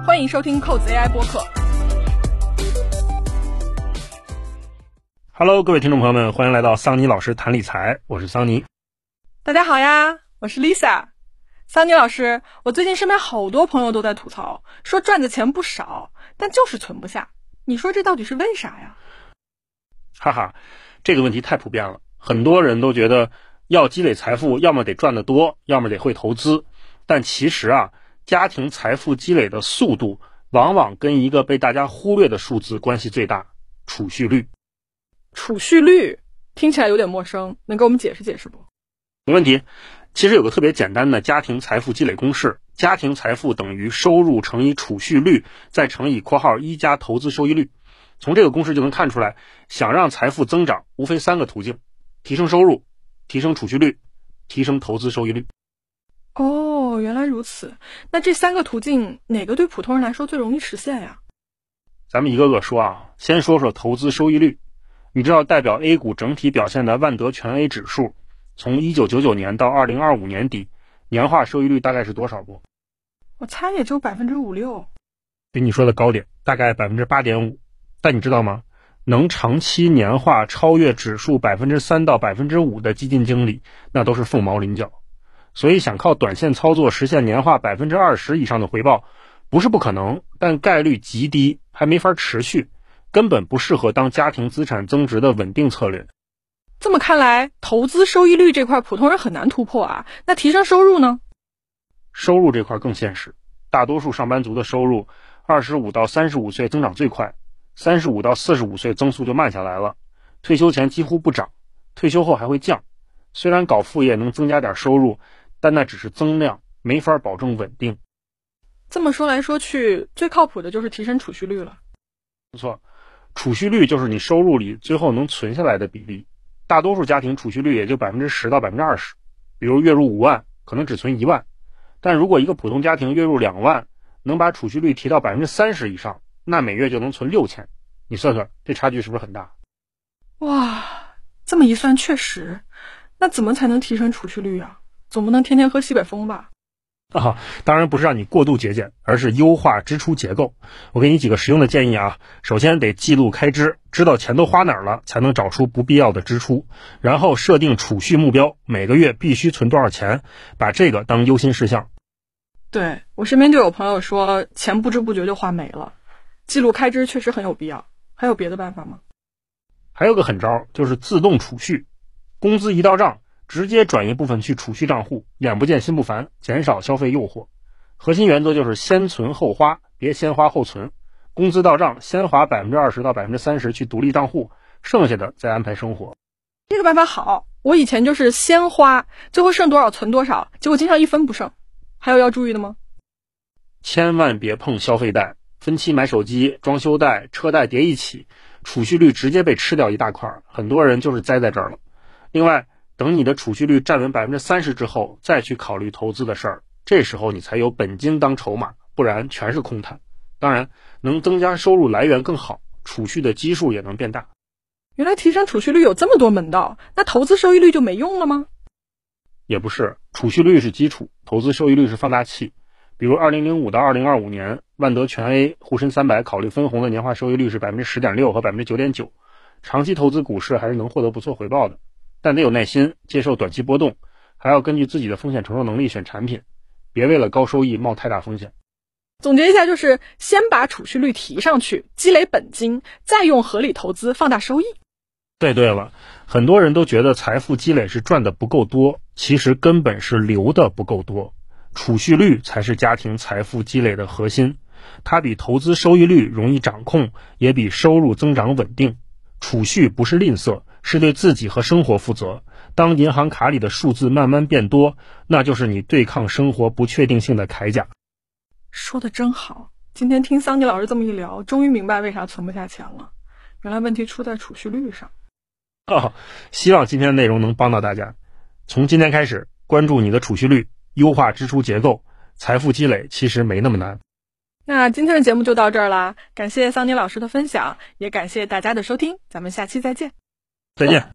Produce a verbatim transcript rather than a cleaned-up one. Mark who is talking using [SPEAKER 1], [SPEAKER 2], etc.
[SPEAKER 1] 欢迎收听扣子 A I 播客。
[SPEAKER 2] Hello， 各位听众朋友们，欢迎来到桑尼老师谈理财，我是桑尼。
[SPEAKER 1] 大家好呀，我是 Lisa。桑尼老师，我最近身边好多朋友都在吐槽，说赚的钱不少，但就是存不下。你说这到底是为啥呀？
[SPEAKER 2] 哈哈，这个问题太普遍了，很多人都觉得要积累财富，要么得赚得多，要么得会投资。但其实啊，家庭财富积累的速度往往跟一个被大家忽略的数字关系最大，储蓄率。
[SPEAKER 1] 储蓄率听起来有点陌生，能给我们解释解释不？
[SPEAKER 2] 没问题。其实有个特别简单的家庭财富积累公式，家庭财富等于收入乘以储蓄率再乘以括号一加投资收益率。从这个公式就能看出来，想让财富增长无非三个途径：提升收入、提升储蓄率、提升投资收益率。
[SPEAKER 1] 哦，原来如此。那这三个途径哪个对普通人来说最容易实现呀？
[SPEAKER 2] 咱们一个个说啊，先说说投资收益率。你知道代表 A 股整体表现的万德全 A 指数从一九九九年到二零二五年底年化收益率大概是多少不？
[SPEAKER 1] 我猜也就 百分之五六。
[SPEAKER 2] 比你说的高点，大概 百分之八点五。 但你知道吗？能长期年化超越指数 百分之三 到 百分之五 的基金经理那都是凤毛麟角。所以想靠短线操作实现年化 百分之二十 以上的回报不是不可能，但概率极低，还没法持续，根本不适合当家庭资产增值的稳定策略。
[SPEAKER 1] 这么看来，投资收益率这块普通人很难突破啊。那提升收入呢？
[SPEAKER 2] 收入这块更现实，大多数上班族的收入二十五到三十五岁增长最快，三十五到四十五岁增速就慢下来了，退休前几乎不涨，退休后还会降。虽然搞副业能增加点收入，但那只是增量，没法保证稳定。
[SPEAKER 1] 这么说来说去，最靠谱的就是提升储蓄率了。
[SPEAKER 2] 不错，储蓄率就是你收入里最后能存下来的比例。大多数家庭储蓄率也就 百分之十 到 百分之二十， 比如月入五万可能只存一万，但如果一个普通家庭月入两万能把储蓄率提到 百分之三十 以上，那每月就能存六千。你算算这差距是不是很大？
[SPEAKER 1] 哇，这么一算确实。那怎么才能提升储蓄率啊？总不能天天喝西北风吧？
[SPEAKER 2] 啊，当然不是让你过度节俭，而是优化支出结构。我给你几个实用的建议啊。首先得记录开支，知道钱都花哪儿了，才能找出不必要的支出。然后设定储蓄目标，每个月必须存多少钱，把这个当优先事项。
[SPEAKER 1] 对，我身边就有朋友说，钱不知不觉就花没了。记录开支确实很有必要。还有别的办法吗？
[SPEAKER 2] 还有个狠招，就是自动储蓄。工资一到账，直接转一部分去储蓄账户，眼不见心不烦，减少消费诱惑。核心原则就是先存后花，别先花后存。工资到账，先花 百分之二十 到 百分之三十 去独立账户，剩下的再安排生活。
[SPEAKER 1] 这个办法好，我以前就是先花，最后剩多少存多少，结果经常一分不剩。还有要注意的吗？
[SPEAKER 2] 千万别碰消费贷，分期买手机、装修贷、车贷叠一起，储蓄率直接被吃掉一大块，很多人就是栽在这儿了。另外，等你的储蓄率站稳 百分之三十 之后，再去考虑投资的事儿，这时候你才有本金当筹码，不然全是空谈。当然，能增加收入来源更好，储蓄的基数也能变大。
[SPEAKER 1] 原来提升储蓄率有这么多门道，那投资收益率就没用了吗？
[SPEAKER 2] 也不是，储蓄率是基础，投资收益率是放大器。比如二零零五到二零二五年，万德全 A 沪深三百考虑分红的年化收益率是 百分之十点六 和 百分之九点九， 长期投资股市还是能获得不错回报的，但得有耐心，接受短期波动，还要根据自己的风险承受能力选产品，别为了高收益冒太大风险。
[SPEAKER 1] 总结一下，就是先把储蓄率提上去，积累本金，再用合理投资放大收益。
[SPEAKER 2] 对对了，很多人都觉得财富积累是赚的不够多，其实根本是留的不够多。储蓄率才是家庭财富积累的核心，它比投资收益率容易掌控，也比收入增长稳定。储蓄不是吝啬，是对自己和生活负责。当银行卡里的数字慢慢变多，那就是你对抗生活不确定性的铠甲。
[SPEAKER 1] 说的真好，今天听桑尼老师这么一聊，终于明白为啥存不下钱了。原来问题出在储蓄率上。
[SPEAKER 2] 哦，希望今天的内容能帮到大家。从今天开始，关注你的储蓄率，优化支出结构，财富积累其实没那么难。
[SPEAKER 1] 那今天的节目就到这儿啦，感谢桑尼老师的分享，也感谢大家的收听，咱们下期再见。
[SPEAKER 2] 再见。